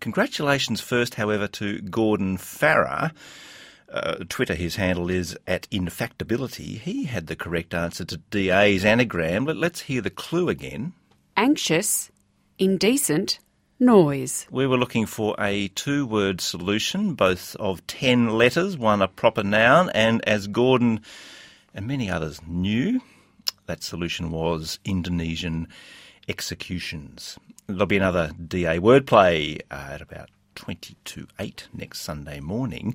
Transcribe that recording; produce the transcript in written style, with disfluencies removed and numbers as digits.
Congratulations first, however, to Gordon Farrer. Twitter, his handle is @infactability. He had the correct answer to DA's anagram. Let's hear the clue again. Anxious, indecent, noise. We were looking for a two-word solution, both of 10 letters, one a proper noun, and as Gordon and many others knew, that solution was Indonesian executions. There'll be another DA wordplay at about 20 to 8 next Sunday morning.